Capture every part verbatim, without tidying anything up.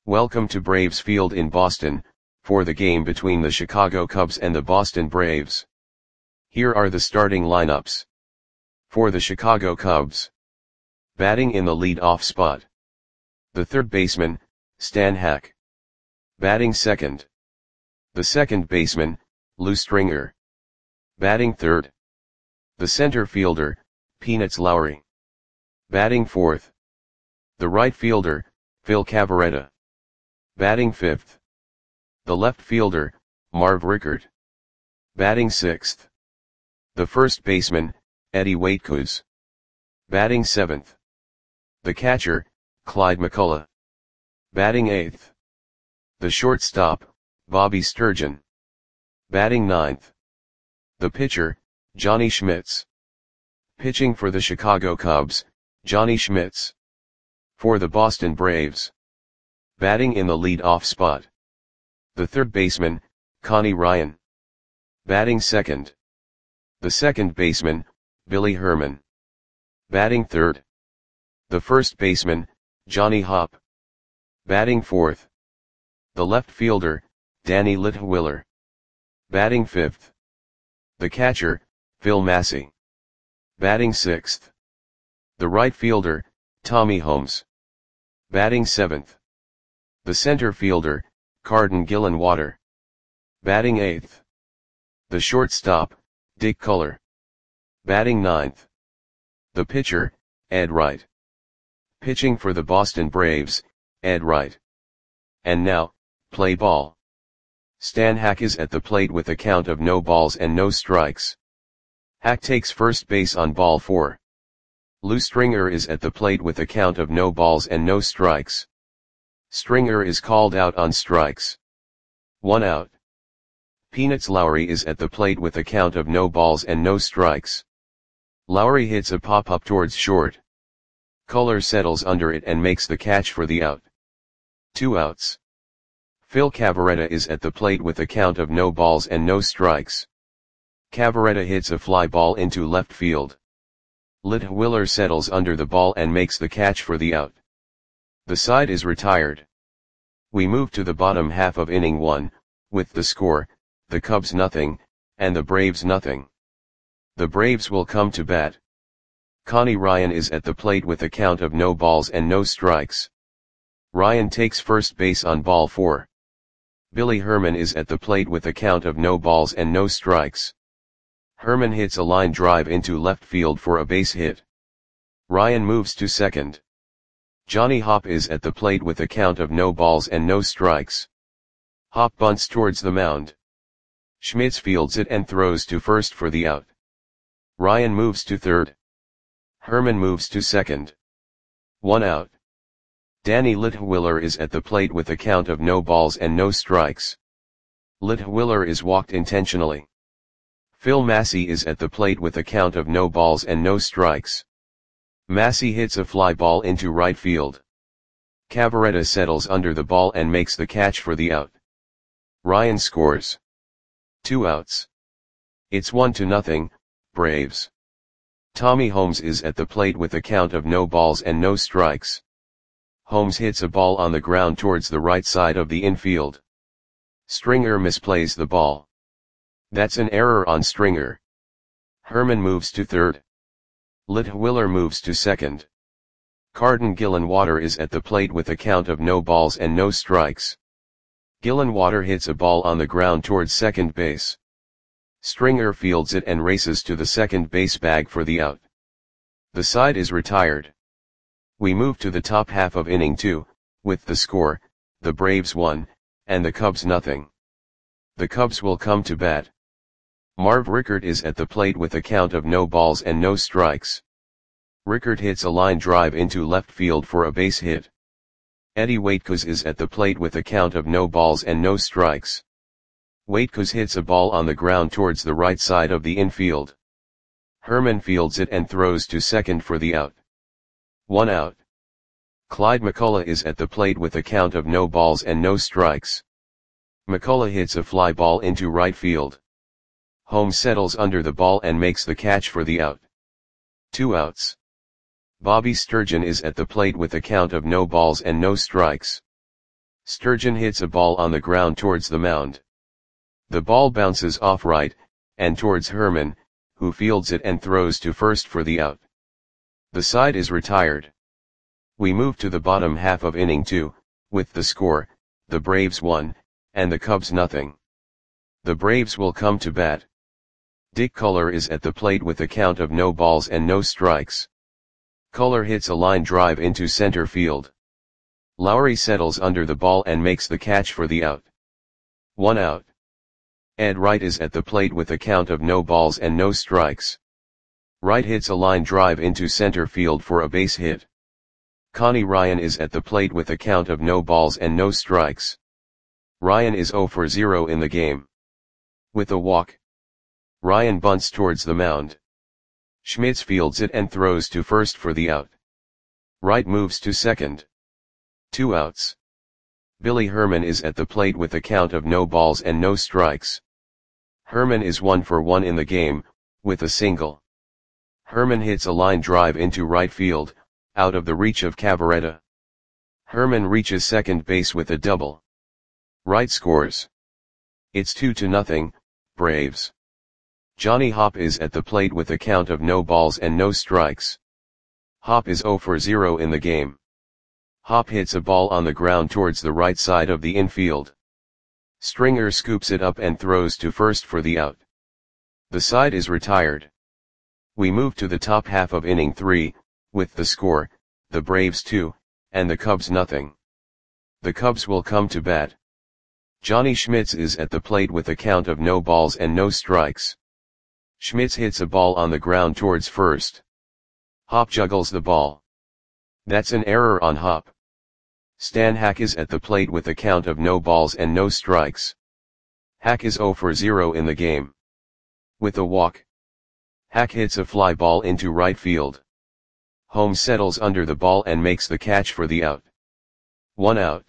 Welcome to Braves Field in Boston, for the game between the Chicago Cubs and the Boston Braves. Here are the starting lineups. For the Chicago Cubs. Batting in the lead-off spot. The third baseman, Stan Hack. Batting second. The second baseman, Lou Stringer. Batting third. The center fielder, Peanuts Lowry. Batting fourth. The right fielder, Phil Cavarretta. Batting fifth. The left fielder, Marv Rickert. Batting sixth. The first baseman, Eddie Waitkus. Batting seventh. The catcher, Clyde McCullough. Batting eighth. The shortstop, Bobby Sturgeon. Batting ninth. The pitcher, Johnny Schmitz. Pitching for the Chicago Cubs, Johnny Schmitz. For the Boston Braves. Batting in the lead-off spot. The third baseman, Connie Ryan. Batting second. The second baseman, Billy Herman. Batting third. The first baseman, Johnny Hopp. Batting fourth. The left fielder, Danny Litwiler. Batting fifth. The catcher, Phil Massey. Batting sixth. The right fielder, Tommy Holmes. Batting seventh. The center fielder, Carden Gillenwater. Batting eighth. The shortstop, Dick Culler. Batting ninth. The pitcher, Ed Wright. Pitching for the Boston Braves, Ed Wright. And now, play ball. Stan Hack is at the plate with a count of no balls and no strikes. Hack takes first base on ball four. Lou Stringer is at the plate with a count of no balls and no strikes. Stringer is called out on strikes. One out. Peanuts Lowry is at the plate with a count of no balls and no strikes. Lowry hits a pop-up towards short. Culler settles under it and makes the catch for the out. Two outs. Phil Cavarretta is at the plate with a count of no balls and no strikes. Cavarretta hits a fly ball into left field. Litwiler settles under the ball and makes the catch for the out. The side is retired. We move to the bottom half of inning one, with the score, the Cubs nothing, and the Braves nothing. The Braves will come to bat. Connie Ryan is at the plate with a count of no balls and no strikes. Ryan takes first base on ball four. Billy Herman is at the plate with a count of no balls and no strikes. Herman hits a line drive into left field for a base hit. Ryan moves to second. Johnny Hopp is at the plate with a count of no balls and no strikes. Hopp bunts towards the mound. Schmitz fields it and throws to first for the out. Ryan moves to third. Herman moves to second. One out. Danny Litwiler is at the plate with a count of no balls and no strikes. Litwiler is walked intentionally. Phil Massey is at the plate with a count of no balls and no strikes. Massey hits a fly ball into right field. Cavarretta settles under the ball and makes the catch for the out. Ryan scores. Two outs. It's one to nothing, Braves. Tommy Holmes is at the plate with a count of no balls and no strikes. Holmes hits a ball on the ground towards the right side of the infield. Stringer misplays the ball. That's an error on Stringer. Herman moves to third. Litwiler moves to second. Carden Gillenwater is at the plate with a count of no balls and no strikes. Gillenwater hits a ball on the ground towards second base. Stringer fields it and races to the second base bag for the out. The side is retired. We move to the top half of inning two, with the score, the Braves one, and the Cubs nothing. The Cubs will come to bat. Marv Rickert is at the plate with a count of no balls and no strikes. Rickert hits a line drive into left field for a base hit. Eddie Waitkus is at the plate with a count of no balls and no strikes. Waitkus hits a ball on the ground towards the right side of the infield. Herman fields it and throws to second for the out. One out. Clyde McCullough is at the plate with a count of no balls and no strikes. McCullough hits a fly ball into right field. Holmes settles under the ball and makes the catch for the out. Two outs. Bobby Sturgeon is at the plate with a count of no balls and no strikes. Sturgeon hits a ball on the ground towards the mound. The ball bounces off right, and towards Herman, who fields it and throws to first for the out. The side is retired. We move to the bottom half of inning two, with the score, the Braves one, and the Cubs nothing. The Braves will come to bat. Dick Culler is at the plate with a count of no balls and no strikes. Culler hits a line drive into center field. Lowry settles under the ball and makes the catch for the out. One out. Ed Wright is at the plate with a count of no balls and no strikes. Wright hits a line drive into center field for a base hit. Connie Ryan is at the plate with a count of no balls and no strikes. Ryan is zero for zero in the game. With a walk, Ryan bunts towards the mound. Schmitz fields it and throws to first for the out. Wright moves to second. Two outs. Billy Herman is at the plate with a count of no balls and no strikes. Herman is one for one in the game, with a single. Herman hits a line drive into right field, out of the reach of Cavaretta. Herman reaches second base with a double. Wright scores. It's two to nothing, Braves. Johnny Hopp is at the plate with a count of no balls and no strikes. Hopp is zero for zero in the game. Hopp hits a ball on the ground towards the right side of the infield. Stringer scoops it up and throws to first for the out. The side is retired. We move to the top half of inning three, with the score, the Braves two, and the Cubs nothing. The Cubs will come to bat. Johnny Schmitz is at the plate with a count of no balls and no strikes. Schmitz hits a ball on the ground towards first. Hopp juggles the ball. That's an error on Hopp. Stan Hack is at the plate with a count of no balls and no strikes. Hack is zero for zero in the game. With a walk, Hack hits a fly ball into right field. Holmes settles under the ball and makes the catch for the out. One out.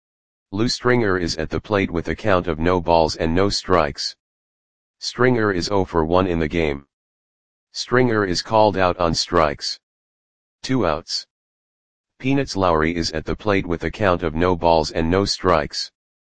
Lou Stringer is at the plate with a count of no balls and no strikes. Stringer is zero for one in the game. Stringer is called out on strikes. Two outs. Peanuts Lowry is at the plate with a count of no balls and no strikes.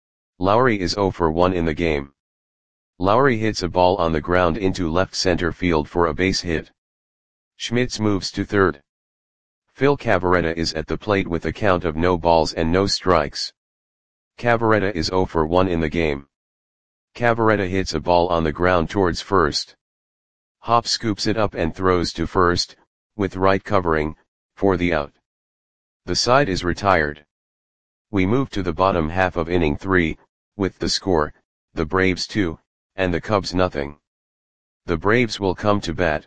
Lowry is zero for one in the game. Lowry hits a ball on the ground into left center field for a base hit. Schmitz moves to third. Phil Cavaretta is at the plate with a count of no balls and no strikes. Cavaretta is zero for one in the game. Cavaretta hits a ball on the ground towards first. Hopp scoops it up and throws to first, with Wright covering, for the out. The side is retired. We move to the bottom half of inning three, with the score, the Braves two, and the Cubs nothing. The Braves will come to bat.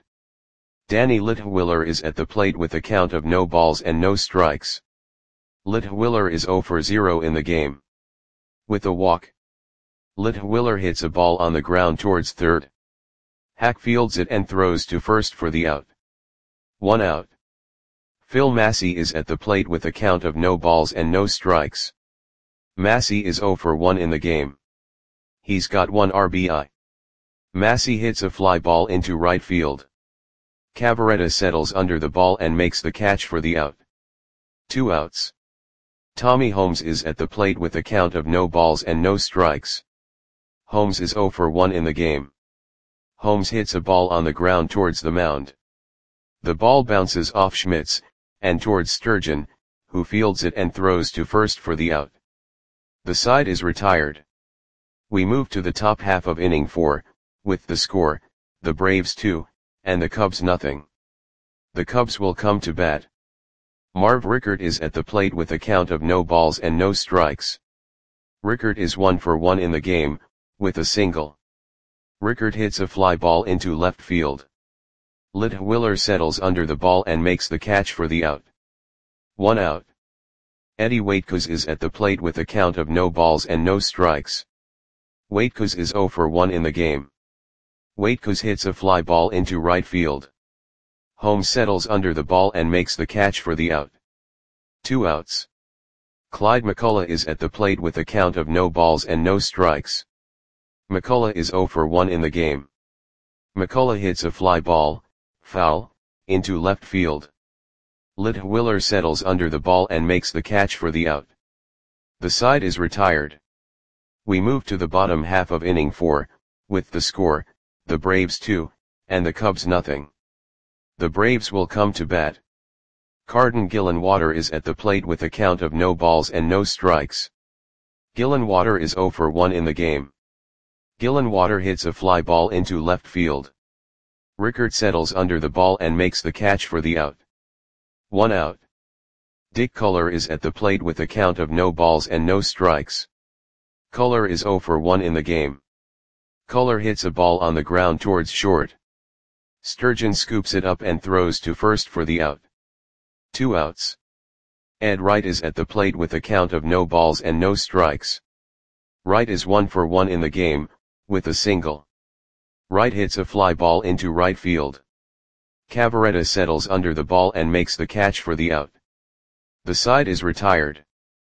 Danny Litwiller is at the plate with a count of no balls and no strikes. Litwiller is zero for zero in the game. With a walk, Litwiller hits a ball on the ground towards third. Hack fields it and throws to first for the out. One out. Phil Massey is at the plate with a count of no balls and no strikes. Massey is zero for one in the game. He's got one R B I. Massey hits a fly ball into right field. Cavaretta settles under the ball and makes the catch for the out. Two outs. Tommy Holmes is at the plate with a count of no balls and no strikes. Holmes is zero for one in the game. Holmes hits a ball on the ground towards the mound. The ball bounces off Schmitz, and towards Sturgeon, who fields it and throws to first for the out. The side is retired. We move to the top half of inning four, with the score, the Braves two, and the Cubs nothing. The Cubs will come to bat. Marv Rickert is at the plate with a count of no balls and no strikes. Rickert is one for one in the game, with a single. Rickert hits a fly ball into left field. Litwiller settles under the ball and makes the catch for the out. One out. Eddie Waitkos is at the plate with a count of no balls and no strikes. Waitkos is zero for one in the game. Waitkos hits a fly ball into right field. Holmes settles under the ball and makes the catch for the out. Two outs. Clyde McCullough is at the plate with a count of no balls and no strikes. McCullough is zero for one in the game. McCullough hits a fly ball, foul, into left field. Litwiller settles under the ball and makes the catch for the out. The side is retired. We move to the bottom half of inning four, with the score, the Braves two, and the Cubs nothing. The Braves will come to bat. Carden Gillenwater is at the plate with a count of no balls and no strikes. Gillenwater is oh for one in the game. Gillenwater hits a fly ball into left field. Rickert settles under the ball and makes the catch for the out. One out. Dick Culler is at the plate with a count of no balls and no strikes. Culler is oh for one in the game. Culler hits a ball on the ground towards short. Sturgeon scoops it up and throws to first for the out. Two outs. Ed Wright is at the plate with a count of no balls and no strikes. Wright is one for one in the game, with a single. Wright hits a fly ball into right field. Cavarretta settles under the ball and makes the catch for the out. The side is retired.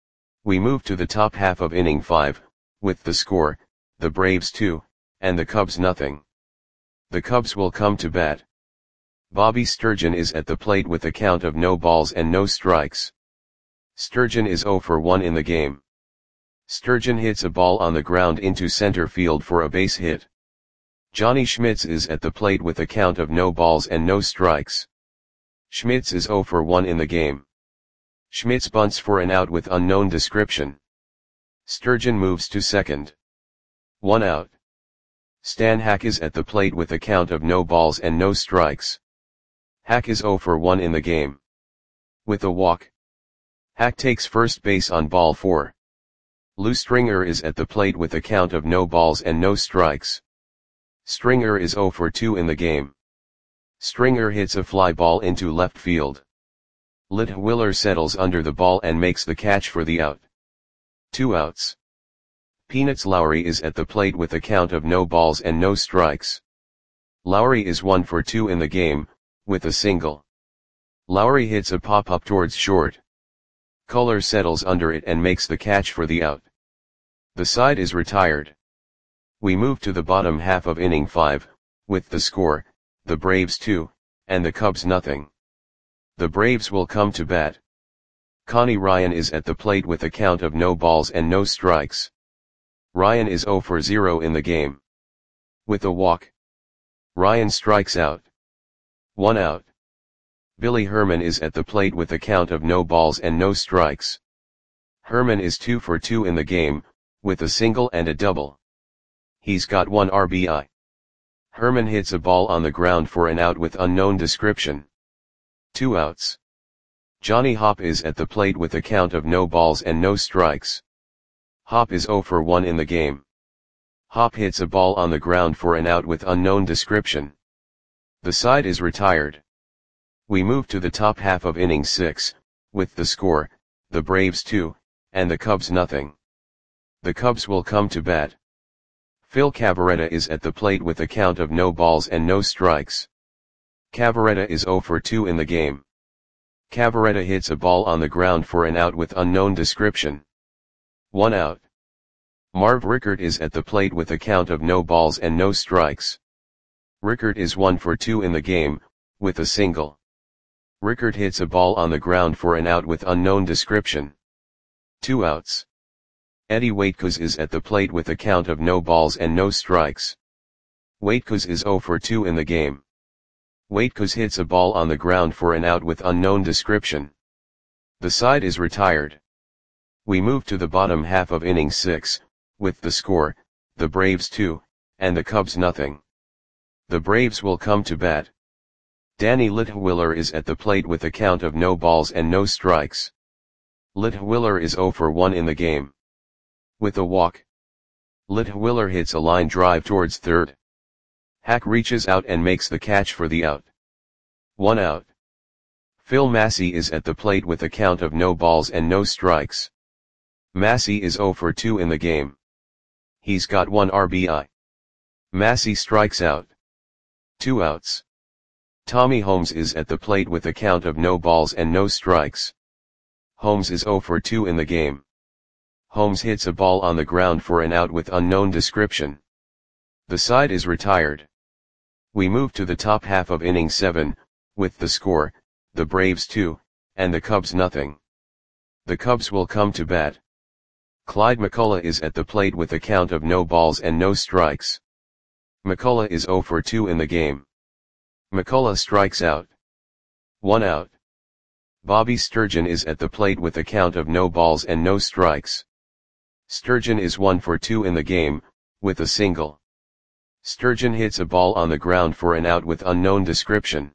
We move to the top half of inning five, with the score, the Braves two, and the Cubs nothing. The Cubs will come to bat. Bobby Sturgeon is at the plate with a count of no balls and no strikes. Sturgeon is oh for one in the game. Sturgeon hits a ball on the ground into center field for a base hit. Johnny Schmitz is at the plate with a count of no balls and no strikes. Schmitz is oh for one in the game. Schmitz bunts for an out with unknown description. Sturgeon moves to second. One out. Stan Hack is at the plate with a count of no balls and no strikes. Hack is oh for one in the game. With a walk. Hack takes first base on ball four. Lou Stringer is at the plate with a count of no balls and no strikes. Stringer is oh for two in the game. Stringer hits a fly ball into left field. Litwiller settles under the ball and makes the catch for the out. Two outs. Peanuts Lowry is at the plate with a count of no balls and no strikes. Lowry is one for two in the game, with a single. Lowry hits a pop-up towards short. Culler settles under it and makes the catch for the out. The side is retired. We move to the bottom half of inning five, with the score, the Braves two, and the Cubs nothing. The Braves will come to bat. Connie Ryan is at the plate with a count of no balls and no strikes. Ryan is oh for zero in the game. With a walk. Ryan strikes out. One out. Billy Herman is at the plate with a count of no balls and no strikes. Herman is two for two in the game, with a single and a double. He's got one R B I. Herman hits a ball on the ground for an out with unknown description. Two outs. Johnny Hopp is at the plate with a count of no balls and no strikes. Hopp is oh for one in the game. Hopp hits a ball on the ground for an out with unknown description. The side is retired. We move to the top half of inning six, with the score, the Braves two, and the Cubs nothing. The Cubs will come to bat. Phil Cavarretta is at the plate with a count of no balls and no strikes. Cavarretta is oh for two in the game. Cavarretta hits a ball on the ground for an out with unknown description. One out. Marv Rickert is at the plate with a count of no balls and no strikes. Rickert is one for two in the game, with a single. Rickert hits a ball on the ground for an out with unknown description. Two outs. Eddie Waitkos is at the plate with a count of no balls and no strikes. Waitkos is oh for two in the game. Waitkos hits a ball on the ground for an out with unknown description. The side is retired. We move to the bottom half of inning six, with the score, the Braves two, and the Cubs nothing. The Braves will come to bat. Danny Litwiller is at the plate with a count of no balls and no strikes. Litwiller is oh for one in the game. With a walk. Litwiller hits a line drive towards third. Hack reaches out and makes the catch for the out. One out. Phil Massey is at the plate with a count of no balls and no strikes. Massey is oh for two in the game. He's got one R B I. Massey strikes out. Two outs. Tommy Holmes is at the plate with a count of no balls and no strikes. Holmes is oh for two in the game. Holmes hits a ball on the ground for an out with unknown description. The side is retired. We move to the top half of inning seven, with the score, the Braves two, and the Cubs nothing. The Cubs will come to bat. Clyde McCullough is at the plate with a count of no balls and no strikes. McCullough is zero for two in the game. McCullough strikes out. One out. Bobby Sturgeon is at the plate with a count of no balls and no strikes. Sturgeon is one for two in the game, with a single. Sturgeon hits a ball on the ground for an out with unknown description.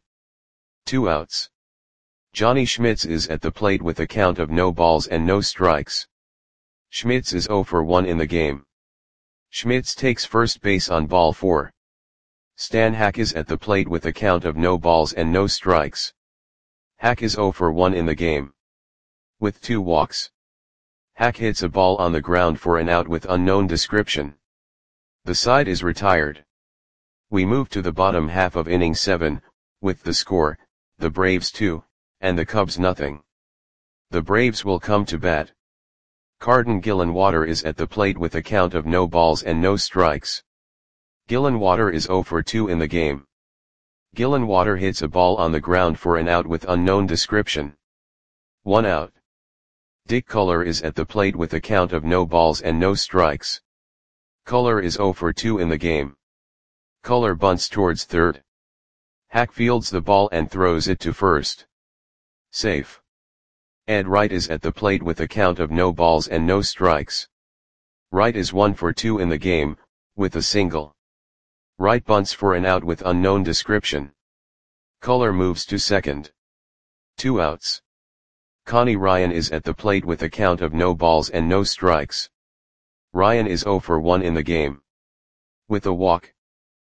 Two outs. Johnny Schmitz is at the plate with a count of no balls and no strikes. Schmitz is zero for one in the game. Schmitz takes first base on ball four. Stan Hack is at the plate with a count of no balls and no strikes. Hack is zero for one in the game. With two walks. Hack hits a ball on the ground for an out with unknown description. The side is retired. We move to the bottom half of inning seven, with the score, the Braves two, and the Cubs nothing. The Braves will come to bat. Carden Gillenwater is at the plate with a count of no balls and no strikes. Gillenwater is zero for two in the game. Gillenwater hits a ball on the ground for an out with unknown description. One out. Dick Culler is at the plate with a count of no balls and no strikes. Culler is zero for two in the game. Culler bunts towards third. Hack fields the ball and throws it to first. Safe. Ed Wright is at the plate with a count of no balls and no strikes. Wright is one for two in the game, with a single. Wright bunts for an out with unknown description. Culler moves to second. Two outs. Connie Ryan is at the plate with a count of no balls and no strikes. Ryan is zero for one in the game. With a walk.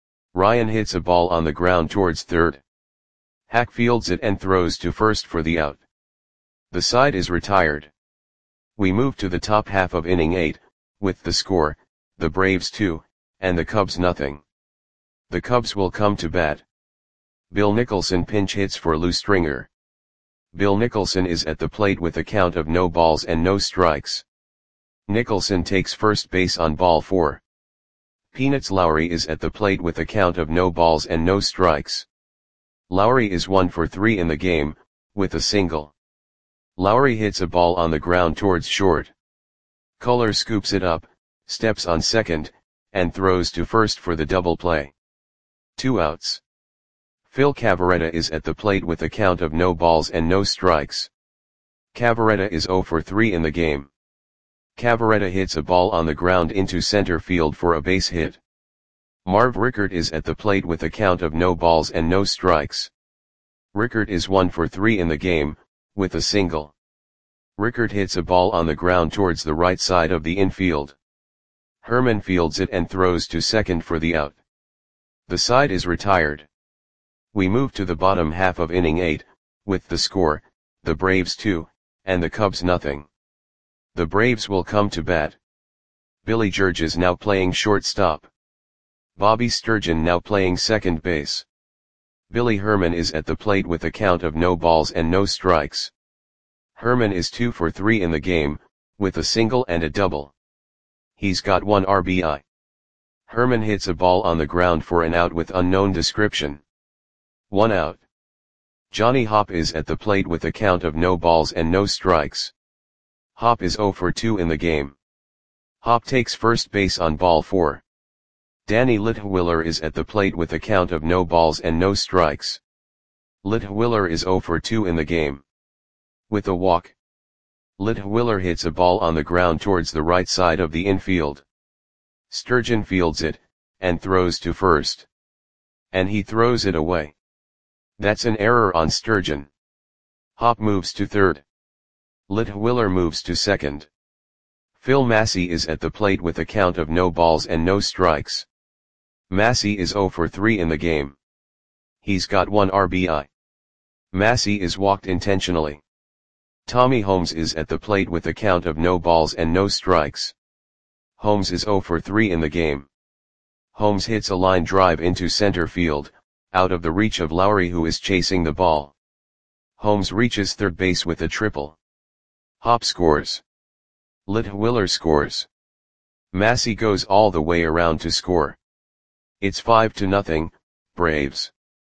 Ryan hits a ball on the ground towards third. Hack fields it and throws to first for the out. The side is retired. We move to the top half of inning eight, with the score, the Braves two, and the Cubs nothing. The Cubs will come to bat. Bill Nicholson pinch hits for Lou Stringer. Bill Nicholson is at the plate with a count of no balls and no strikes. Nicholson takes first base on ball four. Peanuts Lowry is at the plate with a count of no balls and no strikes. Lowry is one for three in the game, with a single. Lowry hits a ball on the ground towards short. Culler scoops it up, steps on second, and throws to first for the double play. Two outs. Phil Cavarretta is at the plate with a count of no balls and no strikes. Cavarretta is zero for three in the game. Cavarretta hits a ball on the ground into center field for a base hit. Marv Rickert is at the plate with a count of no balls and no strikes. Rickert is one for three in the game, with a single. Rickert hits a ball on the ground towards the right side of the infield. Herman fields it and throws to second for the out. The side is retired. We move to the bottom half of inning eight, with the score, the Braves two, and the Cubs nothing. The Braves will come to bat. Billy George is now playing shortstop. Bobby Sturgeon now playing second base. Billy Herman is at the plate with a count of no balls and no strikes. Herman is two for three in the game, with a single and a double. He's got one R B I. Herman hits a ball on the ground for an out with unknown description. One out. Johnny Hopp is at the plate with a count of no balls and no strikes. Hopp is zero for two in the game. Hopp takes first base on ball four. Danny Litwiller is at the plate with a count of no balls and no strikes. Litwiller is zero for two in the game. With a walk. Litwiller hits a ball on the ground towards the right side of the infield. Sturgeon fields it, and throws to first. And he throws it away. That's an error on Sturgeon. Hopp moves to third. Litwiller moves to second. Phil Massey is at the plate with a count of no balls and no strikes. Massey is zero for three in the game. He's got one R B I. Massey is walked intentionally. Tommy Holmes is at the plate with a count of no balls and no strikes. Holmes is zero for three in the game. Holmes hits a line drive into center field, out of the reach of Lowry who is chasing the ball. Holmes reaches third base with a triple. Hopp scores. Litwiller scores. Massey goes all the way around to score. It's five to nothing, Braves.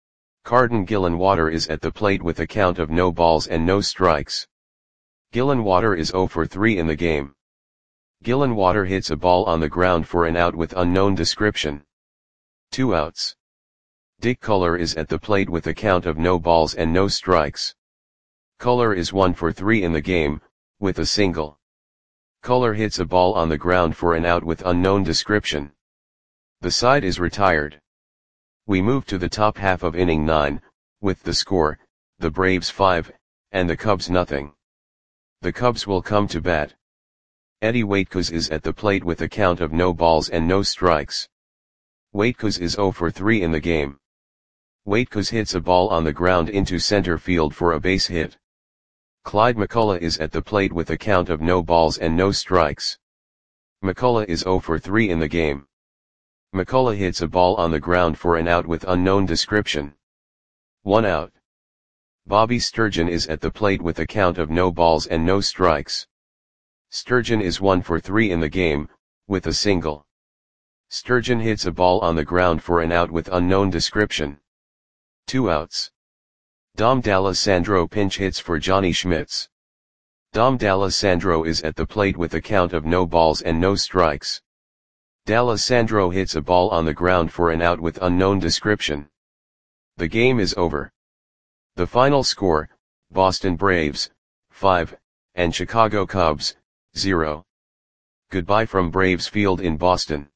Carden Gillenwater is at the plate with a count of no balls and no strikes. Gillenwater is zero for three in the game. Gillenwater hits a ball on the ground for an out with unknown description. Two outs. Dick Culler is at the plate with a count of no balls and no strikes. Culler is one for three in the game, with a single. Culler hits a ball on the ground for an out with unknown description. The side is retired. We move to the top half of inning nine, with the score, the Braves five, and the Cubs nothing. The Cubs will come to bat. Eddie Waitkos is at the plate with a count of no balls and no strikes. Waitkos is zero for three in the game. Waitkos hits a ball on the ground into center field for a base hit. Clyde McCullough is at the plate with a count of no balls and no strikes. McCullough is zero for three in the game. McCullough hits a ball on the ground for an out with unknown description. One out. Bobby Sturgeon is at the plate with a count of no balls and no strikes. Sturgeon is one for three in the game, with a single. Sturgeon hits a ball on the ground for an out with unknown description. Two outs. Dom D'Alessandro pinch hits for Johnny Schmitz. Dom D'Alessandro is at the plate with a count of no balls and no strikes. D'Alessandro hits a ball on the ground for an out with unknown description. The game is over. The final score, Boston Braves, five, and Chicago Cubs, zero. Goodbye from Braves Field in Boston.